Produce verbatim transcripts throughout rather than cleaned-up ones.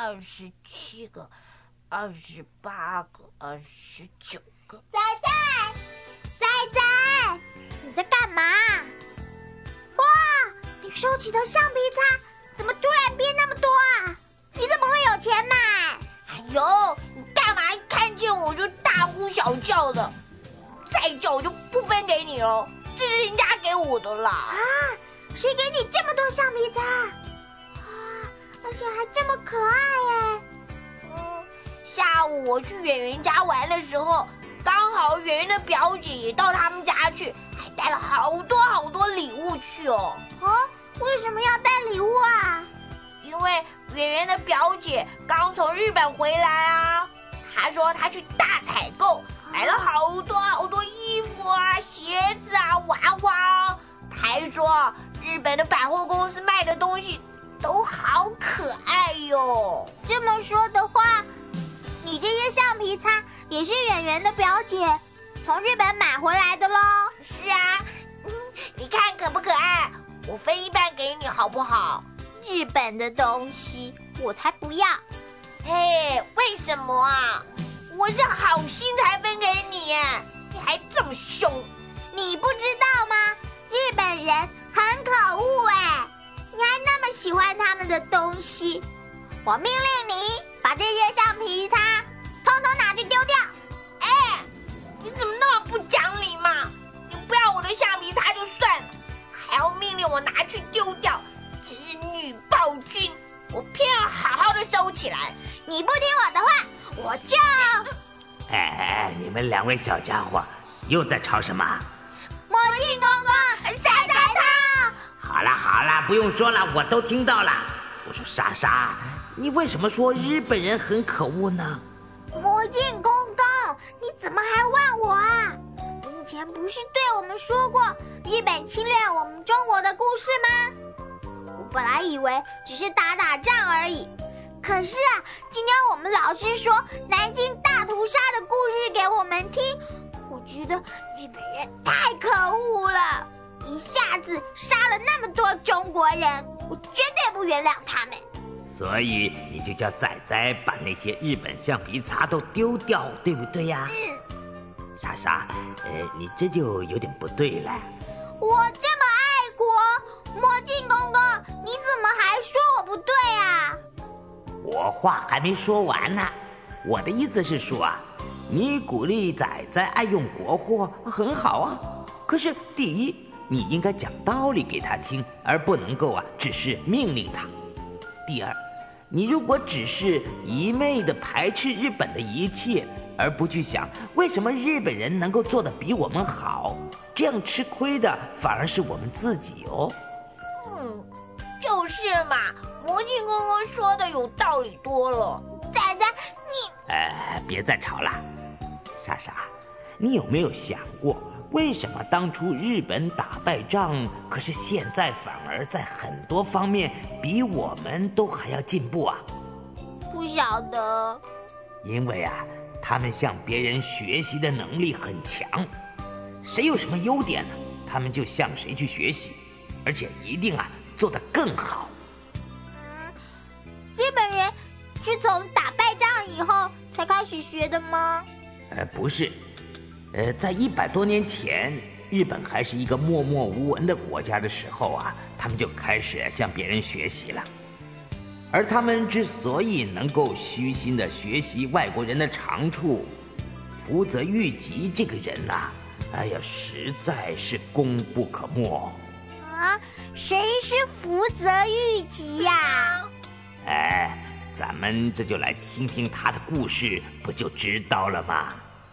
二十七个，二十八个，二十九个。 仔仔，仔仔，你在干嘛？哇，你收集的橡皮擦怎么突然变那么多啊？你怎么会有钱买？ 哎呦，你干嘛看见我就大呼小叫的？再叫我就不分给你了，这是人家给我的啦。 啊，谁给你这么多橡皮擦？啊，而且还这么可爱耶！ 嗯，下午我去圆圆家玩的时候，刚好圆圆的表姐也到他们家去，还带了好多好多礼物去哦。 哦，为什么要带礼物啊？ 因为圆圆的表姐刚从日本回来啊，她说她去大采购，买了好多好多衣服啊、鞋子啊、娃娃啊。她还说日本的百货公司卖的东西都好可爱哟。 这么说的话，你这些橡皮擦也是圆圆的表姐从日本买回来的咯？ 是啊，嗯，你看可不可爱？我分一半给你好不好？ 日本的东西我才不要。 嘿，为什么啊？我是好心才分给你，你还这么凶。 你不知道吗？日本人很可恶哎，你还那么喜欢他们的东西。我命令你把这些橡皮擦通通拿去丢掉。 哎，你怎么那么不讲理嘛？你不要我的橡皮擦就算了，还要命令我拿去丢掉，真是女暴君！我偏要好好的收起来。 你不听我的话，我就…… 哎哎，你们两位小家伙又在吵什么？ 魔镜公公，晒晒汤！ 好啦好啦，不用说了，我都听到了。我说莎莎，你为什么说日本人很可恶呢？ 魔镜公公，你怎么还问我啊？你以前不是对我们说过日本侵略我们中国的故事吗？我本来以为只是打打仗而已，可是啊，今天我们老师说南京大屠杀的故事给我们听，我觉得日本人太可恶了，一下子杀了那么多中国人，我绝对不原谅他们。 所以你就叫仔仔把那些日本橡皮擦都丢掉，对不对呀？ 嗯。 莎莎，呃，你这就有点不对了。 我这么爱国，魔镜公公，你怎么还说我不对啊？ 我话还没说完呢，我的意思是说啊，你鼓励仔仔爱用国货很好啊，可是第一，你应该讲道理给他听，而不能够啊只是命令他。第二，你如果只是一昧的排斥日本的一切，而不去想为什么日本人能够做得比我们好，这样吃亏的反而是我们自己哦。 嗯，就是嘛，魔镜公公说的有道理多了。 仔仔，你…… 呃，别再吵了。莎莎，你有没有想过，为什么当初日本打败仗，可是现在反而在很多方面比我们都还要进步啊？ 不晓得。 因为啊，他们向别人学习的能力很强，谁有什么优点呢，他们就向谁去学习，而且一定啊做得更好。 嗯，日本人是从打败仗以后才开始学的吗？ 呃，不是。呃，在一百多年前，日本还是一个默默无闻的国家的时候啊，他们就开始向别人学习了。而他们之所以能够虚心的学习外国人的长处，福泽谕吉这个人呐、啊，哎呀，实在是功不可没。 啊，谁是福泽谕吉呀？ 哎，咱们这就来听听他的故事，不就知道了吗？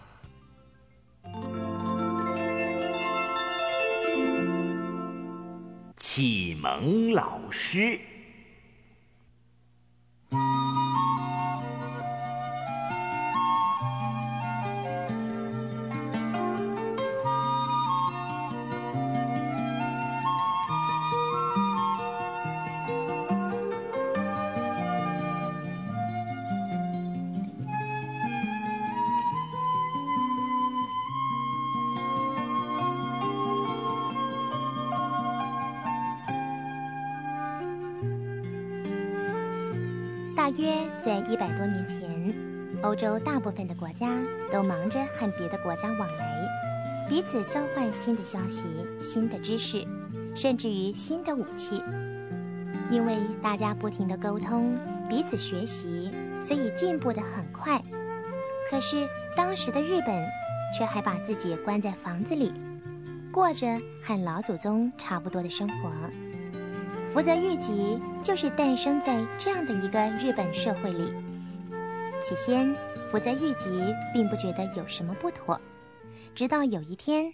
启蒙老师。 约在一百多年前，欧洲大部分的国家都忙着和别的国家往来，彼此交换新的消息、新的知识，甚至于新的武器。因为大家不停地沟通，彼此学习，所以进步得很快。可是当时的日本却还把自己关在房子里，过着和老祖宗差不多的生活。福泽谕吉就是诞生在这样的一个日本社会里。起先，福泽谕吉并不觉得有什么不妥，直到有一天，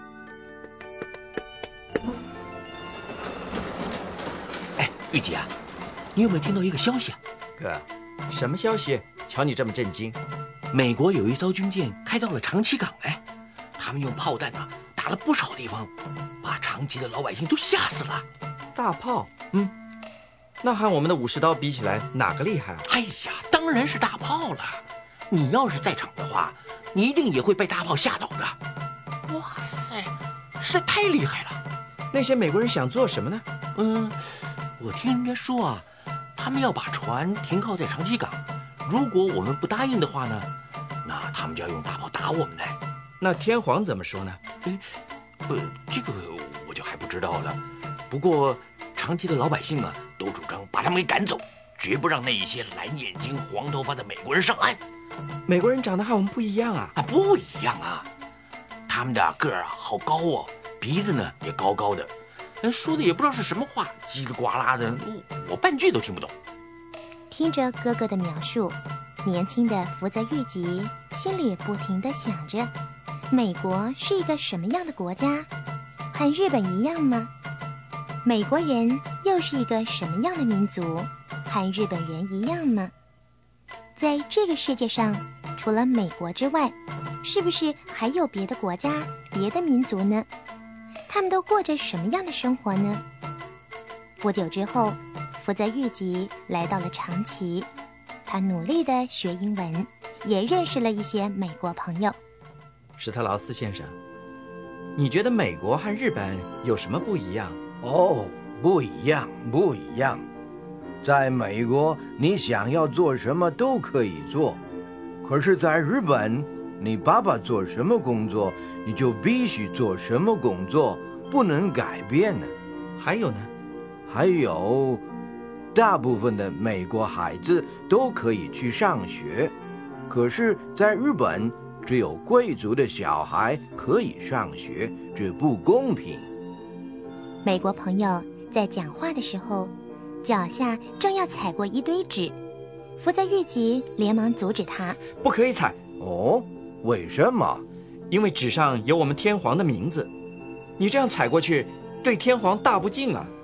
哎，谕吉啊，你有没有听到一个消息啊？ 哥，什么消息？瞧你这么震惊。 美国有一艘军舰开到了长崎港，哎，他们用炮弹啊打了不少地方，把长崎的老百姓都吓死了。 大炮？嗯，那和我们的武士刀比起来，哪个厉害啊？ 哎呀，当然是大炮了。你要是在场的话，你一定也会被大炮吓倒的。哇塞，实在太厉害了。 那些美国人想做什么呢？ 嗯，我听人家说啊，他们要把船停靠在长崎港，如果我们不答应的话呢，那他们就要用大炮打我们呢。 那天皇怎么说呢？ 哎，呃，这个我就还不知道了。不过长崎的老百姓啊，都主张把他们给赶走，绝不让那一些蓝眼睛、黄头发的美国人上岸。 美国人长得和我们不一样啊！ 啊，不一样啊！他们的个儿啊好高哦，鼻子呢也高高的，说的也不知道是什么话，叽里呱啦的，我半句都听不懂。 听着哥哥的描述，年轻的福泽谕吉心里不停地想着，美国是一个什么样的国家？和日本一样吗？美国人又是一个什么样的民族？和日本人一样吗？在这个世界上，除了美国之外，是不是还有别的国家、别的民族呢？他们都过着什么样的生活呢？不久之后，福泽谕吉来到了长崎，他努力地学英文，也认识了一些美国朋友。 史特劳斯先生，你觉得美国和日本有什么不一样？ 哦，不一样，不一样。在美国，你想要做什么都可以做，可是在日本，你爸爸做什么工作，你就必须做什么工作，不能改变呢。 还有呢？ 还有，大部分的美国孩子都可以去上学，可是在日本，只有贵族的小孩可以上学，这不公平。 美国朋友在讲话的时候，脚下正要踩过一堆纸，福泽谕吉连忙阻止他：“ 不可以踩！” 哦，为什么？ 因为纸上有我们天皇的名字，你这样踩过去，对天皇大不敬啊！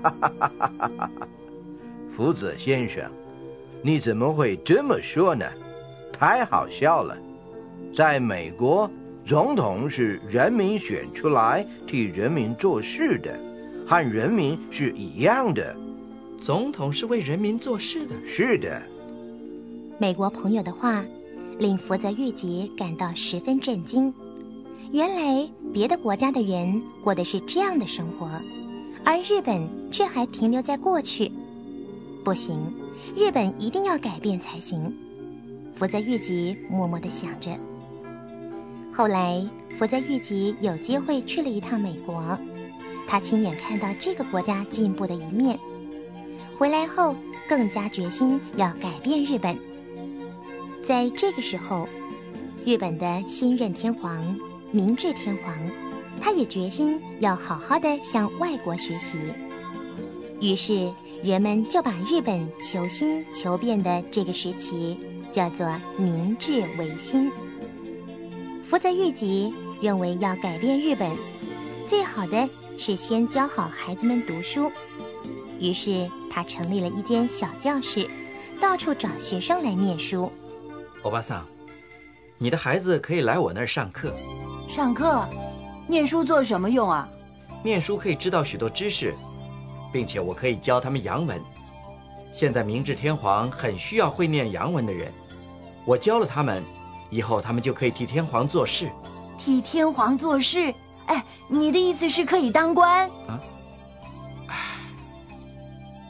福泽先生，你怎么会这么说呢？太好笑了！在美国，总统是人民选出来替人民做事的，和人民是一样的。 总统是为人民做事的。 是的。 美国朋友的话令福泽谕吉感到十分震惊，原来别的国家的人过的是这样的生活，而日本却还停留在过去。不行，日本一定要改变才行。福泽谕吉默默地想着。后来福泽谕吉有机会去了一趟美国，他亲眼看到这个国家进步的一面，回来后更加决心要改变日本。在这个时候，日本的新任天皇明治天皇，他也决心要好好的向外国学习。于是人们就把日本求新求变的这个时期叫做明治维新。福泽谕吉认为要改变日本，最好的是先教好孩子们读书，于是他成立了一间小教室，到处找学生来念书。 欧巴桑，你的孩子可以来我那儿上课。 上课？念书做什么用啊？ 念书可以知道许多知识，并且我可以教他们洋文。现在明治天皇很需要会念洋文的人，我教了他们，以后他们就可以替天皇做事。 替天皇做事？哎，你的意思是可以当官？ 啊，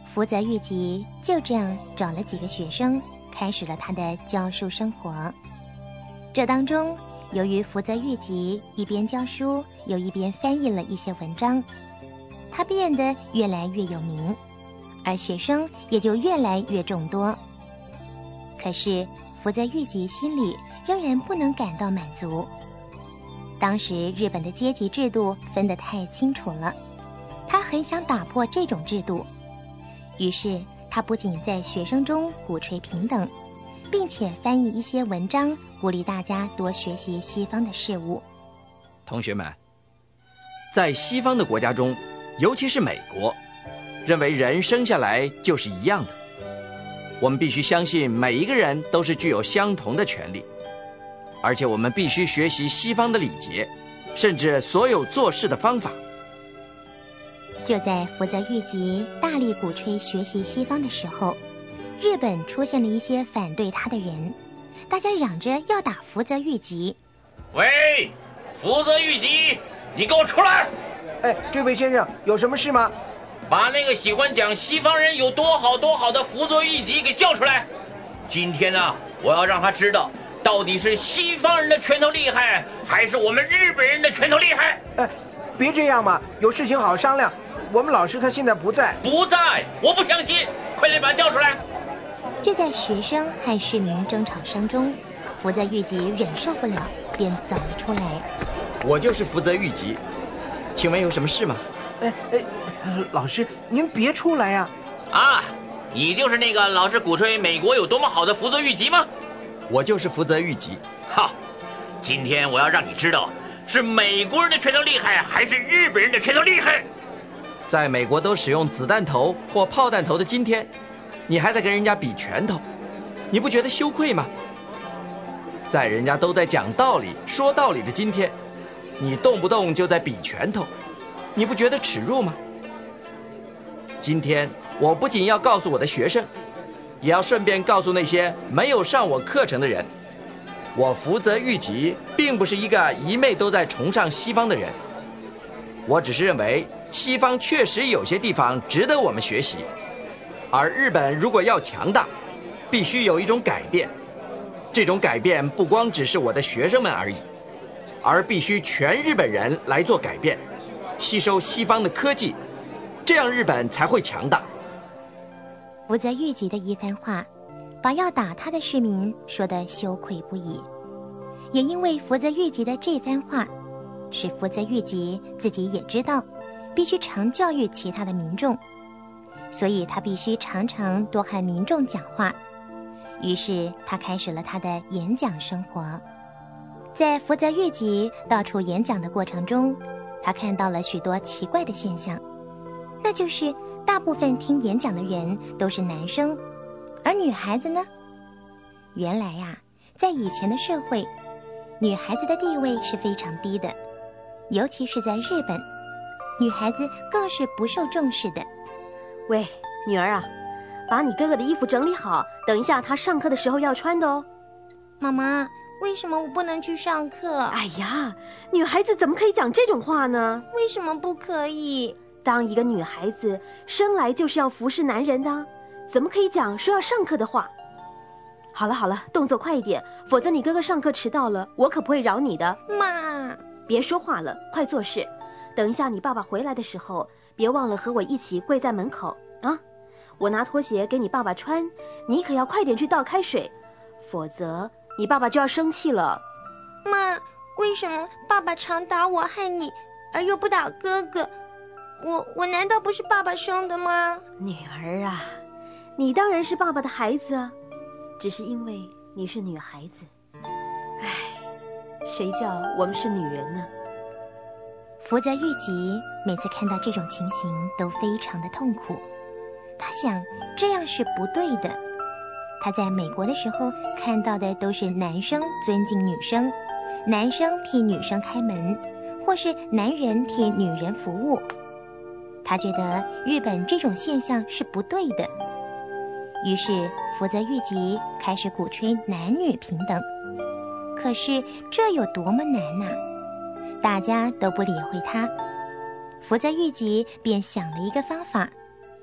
福泽谕吉就这样找了几个学生，开始了他的教书生活。这当中，由于福泽谕吉一边教书，又一边翻译了一些文章，他变得越来越有名，而学生也就越来越众多。可是福泽谕吉心里仍然不能感到满足。当时日本的阶级制度分得太清楚了，他很想打破这种制度。于是他不仅在学生中鼓吹平等，并且翻译一些文章，鼓励大家多学习西方的事物。 同学们，在西方的国家中，尤其是美国，认为人生下来就是一样的。我们必须相信每一个人都是具有相同的权利，而且我们必须学习西方的礼节，甚至所有做事的方法。 就在福泽谕吉大力鼓吹学习西方的时候，日本出现了一些反对他的人，大家嚷着要打福泽谕吉。 喂，福泽谕吉，你给我出来！ 哎，这位先生，有什么事吗？ 把那个喜欢讲西方人有多好多好的福泽谕吉给叫出来。今天呢，我要让他知道，到底是西方人的拳头厉害，还是我们日本人的拳头厉害。 哎，别这样嘛，有事情好商量。我们老师他现在不在。 不在，我不相信，快点把他叫出来。 就在学生和市民争吵声中，福泽谕吉忍受不了，便走了出来。 我就是福泽谕吉，请问有什么事吗？ 哎哎，老师您别出来呀！ 啊，你就是那个老是鼓吹美国有多么好的福泽谕吉吗？ 我就是福泽谕吉。 好，今天我要让你知道，是美国人的拳头厉害，还是日本人的拳头厉害。 在美国都使用子弹头或炮弹头的今天，你还在跟人家比拳头，你不觉得羞愧吗？在人家都在讲道理说道理的今天，你动不动就在比拳头，你不觉得耻辱吗？今天我不仅要告诉我的学生，也要顺便告诉那些没有上我课程的人，我福泽谕吉并不是一个一昧都在崇尚西方的人。我只是认为西方确实有些地方值得我们学习，而日本如果要强大，必须有一种改变。这种改变不光只是我的学生们而已，而必须全日本人来做改变，吸收西方的科技，这样日本才会强大。 福泽谕吉的一番话，把要打他的市民说得羞愧不已。也因为福泽谕吉的这番话，使福泽谕吉自己也知道，必须常教育其他的民众，所以他必须常常多和民众讲话。于是他开始了他的演讲生活。在福泽谕吉到处演讲的过程中，他看到了许多奇怪的现象，那就是大部分听演讲的人都是男生，而女孩子呢？原来呀、啊，在以前的社会，女孩子的地位是非常低的，尤其是在日本，女孩子更是不受重视的。 喂，女儿啊，把你哥哥的衣服整理好，等一下他上课的时候要穿的哦。 妈妈，为什么我不能去上课？ 哎呀，女孩子怎么可以讲这种话呢？ 为什么不可以？ 当一个女孩子生来就是要服侍男人的，怎么可以讲说要上课的话？好了好了，动作快一点，否则你哥哥上课迟到了，我可不会饶你的。 妈， 别说话了，快做事。等一下你爸爸回来的时候，别忘了和我一起跪在门口啊！我拿拖鞋给你爸爸穿，你可要快点去倒开水，否则你爸爸就要生气了。 妈，为什么爸爸常打我和你，而又不打哥哥？我我难道不是爸爸生的吗？ 女儿啊，你当然是爸爸的孩子啊，只是因为你是女孩子。唉，谁叫我们是女人呢？ 福泽谕吉每次看到这种情形都非常的痛苦，他想这样是不对的。他在美国的时候看到的都是男生尊敬女生，男生替女生开门，或是男人替女人服务。他觉得日本这种现象是不对的，于是福泽谕吉开始鼓吹男女平等。可是这有多么难啊，大家都不理会他。福泽谕吉便想了一个方法，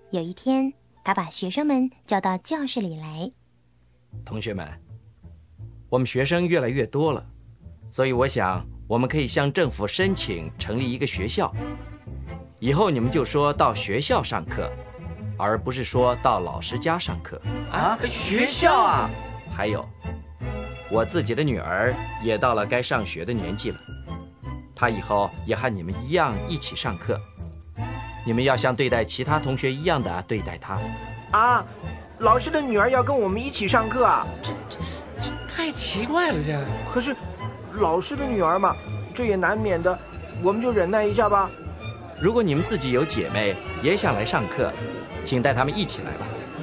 有一天，他把学生们叫到教室里来。 同学们，我们学生越来越多了，所以我想我们可以向政府申请成立一个学校。以后你们就说到学校上课，而不是说到老师家上课。 啊，学校啊！还有，我自己的女儿也到了该上学的年纪了，她以后也和你们一样一起上课。你们要像对待其他同学一样的对待她。 啊，老师的女儿要跟我们一起上课啊？ 这这这太奇怪了，这。 可是，老师的女儿嘛，这也难免的，我们就忍耐一下吧。 如果你们自己有姐妹也想来上课，请带她们一起来吧。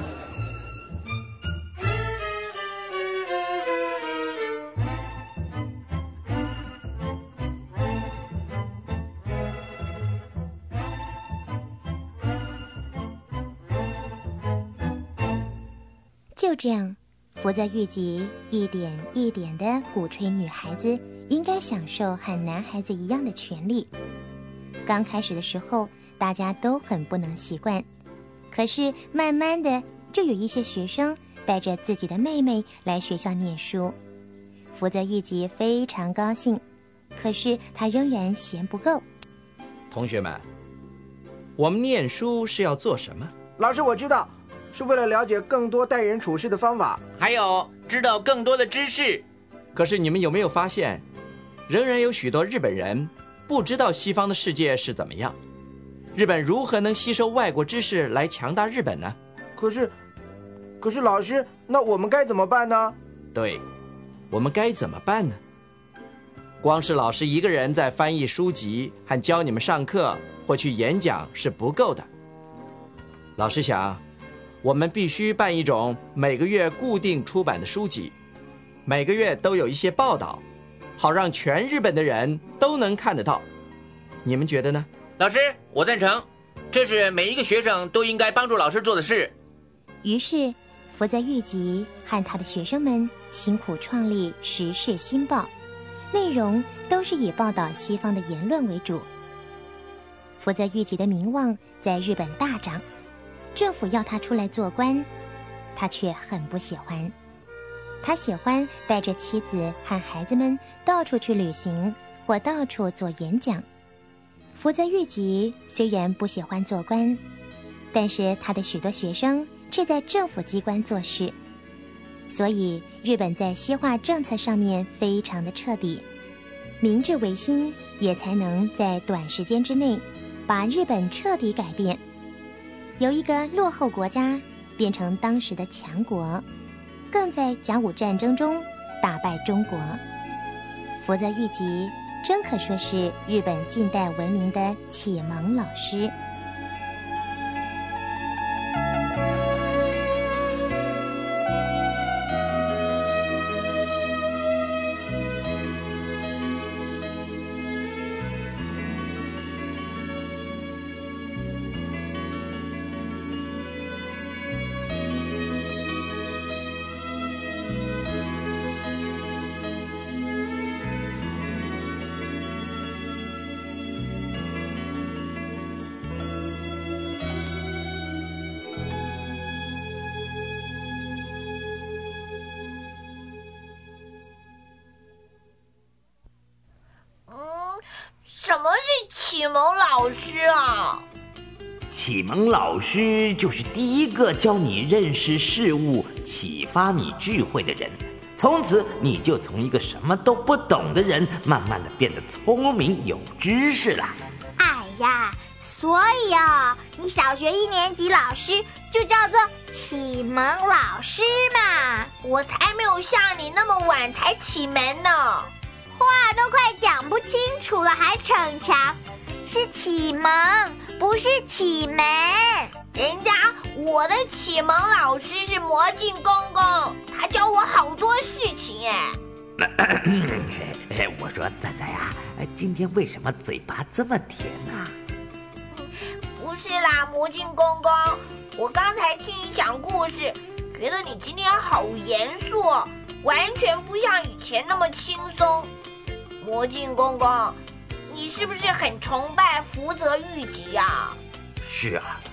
就这样，福泽谕吉一点一点地鼓吹女孩子应该享受和男孩子一样的权利。刚开始的时候，大家都很不能习惯，可是慢慢的，就有一些学生带着自己的妹妹来学校念书。福泽谕吉非常高兴，可是他仍然嫌不够。 同学们，我们念书是要做什么？ 老师，我知道，是为了了解更多待人处事的方法， 还有知道更多的知识。 可是你们有没有发现，仍然有许多日本人不知道西方的世界是怎么样？日本如何能吸收外国知识来强大日本呢？ 可是，可是老师，那我们该怎么办呢？ 对，我们该怎么办呢？光是老师一个人在翻译书籍和教你们上课或去演讲是不够的。老师想，我们必须办一种每个月固定出版的书籍，每个月都有一些报道，好让全日本的人都能看得到。你们觉得呢？ 老师，我赞成，这是每一个学生都应该帮助老师做的事。 于是，福泽谕吉和他的学生们辛苦创立《时事新报》，内容都是以报道西方的言论为主。福泽谕吉的名望在日本大涨，政府要他出来做官，他却很不喜欢。他喜欢带着妻子和孩子们到处去旅行，或到处做演讲。福泽谕吉虽然不喜欢做官，但是他的许多学生却在政府机关做事，所以日本在西化政策上面非常的彻底，明治维新也才能在短时间之内把日本彻底改变，由一个落后国家变成当时的强国，更在甲午战争中打败中国。福泽谕吉真可说是日本近代文明的启蒙老师。 什么是启蒙老师啊？ 启蒙老师就是第一个教你认识事物、启发你智慧的人。从此，你就从一个什么都不懂的人，慢慢的变得聪明有知识了。 哎呀，所以啊，你小学一年级老师就叫做启蒙老师嘛。 我才没有像你那么晚才启蒙呢。 话都快讲不清楚了，还逞强，是启蒙，不是启蒙。 人家我的启蒙老师是魔镜公公，他教我好多事情哎。 我说仔仔啊，今天为什么嘴巴这么甜啊？ 不是啦，魔镜公公，我刚才听你讲故事，觉得你今天好严肃，完全不像以前那么轻松。魔镜公公，你是不是很崇拜福泽谕吉呀？ 是啊，因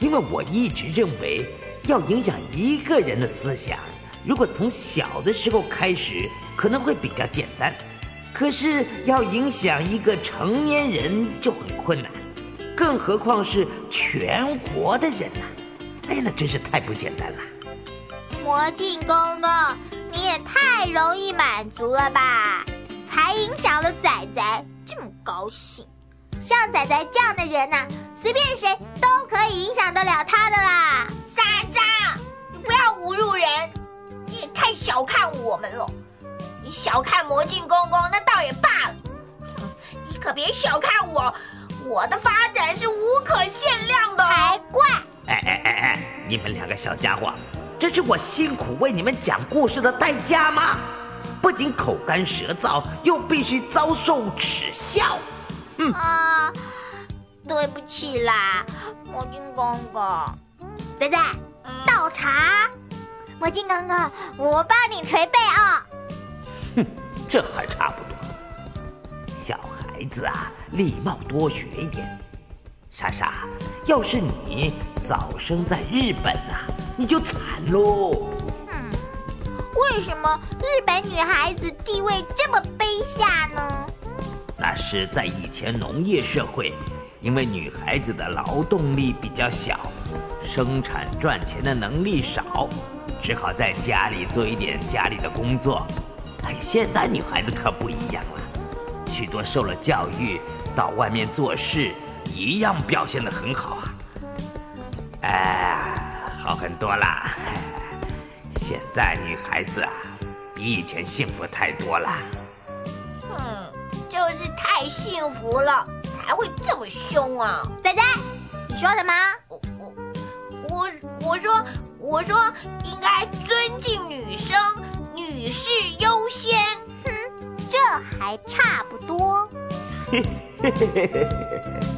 因为我一直认为，要影响一个人的思想，如果从小的时候开始，可能会比较简单。可是要影响一个成年人就很困难，更何况是全国的人呐、啊！哎，那真是太不简单了。 魔镜公公，你也太容易满足了吧？才影响了仔仔，这么高兴。像仔仔这样的人呐、啊，随便谁都可以影响得了他的啦。 莎莎，你不要侮辱人，你也太小看我们了。你小看魔镜公公那倒也罢了，你可别小看我，我的发展是无可限量的。 才怪！ 哎哎哎哎，你们两个小家伙，这是我辛苦为你们讲故事的代价吗？不仅口干舌燥，又必须遭受耻笑。嗯啊，对不起啦，魔镜公公。仔仔，倒茶。魔镜公公，我帮你捶背啊、哦。 哼，这还差不多。小孩子啊，礼貌多学一点。莎莎，要是你早生在日本啊，你就惨喽。 嗯，为什么日本女孩子地位这么卑下呢？ 那是在以前农业社会，因为女孩子的劳动力比较小，生产赚钱的能力少，只好在家里做一点家里的工作。哎，现在女孩子可不一样了，许多受了教育，到外面做事一样表现得很好啊。哎，好很多啦。现在女孩子啊，比以前幸福太多了。 嗯，就是太幸福了，才会这么凶啊！ 仔仔，你说什么？ 我我我我说我说应该尊敬女生。女士优先， 哼，这还差不多。